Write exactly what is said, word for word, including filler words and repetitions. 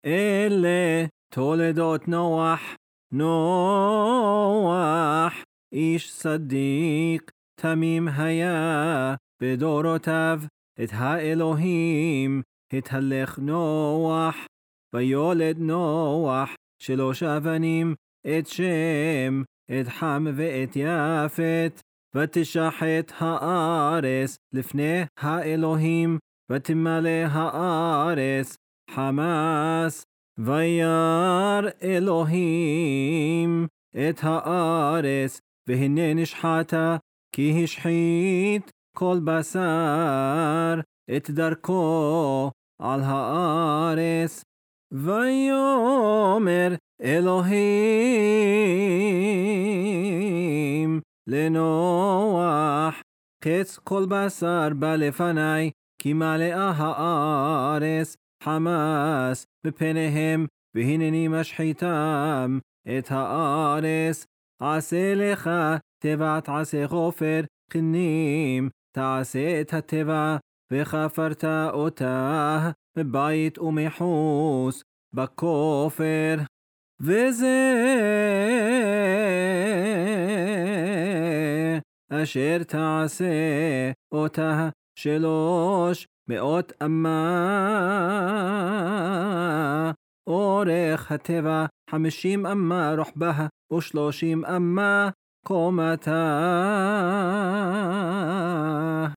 אלה תולדות נוח, נוח איש צדיק תמים היה בדורותיו, את האלוהים התהלך נוח, ויולד נוח שלוש אבנים, את שם, את חם ואת יפת, ותשחט הארץ לפני האלוהים, ותמלא הארץ חמס, וירא אלוהים את הארץ, והנה נשחטה, כי השחית כל בשר את דרכו על הארץ. ויאמר אלוהים לנוח, קץ כל בשר בא לפני, כי מלאה הארץ חמס בפניהם, והנני משחיתם את הארץ. עשה לך תיבה, תעשה חופר, כנים תעשה את התיבה, וחפרת אותה מבית ומחוץ בכופר. וזה אשר תעשה אותה שלוש מאות אמה, אורך התיבה חמישים אמה רוחבה, ושלושים אמה קומתה.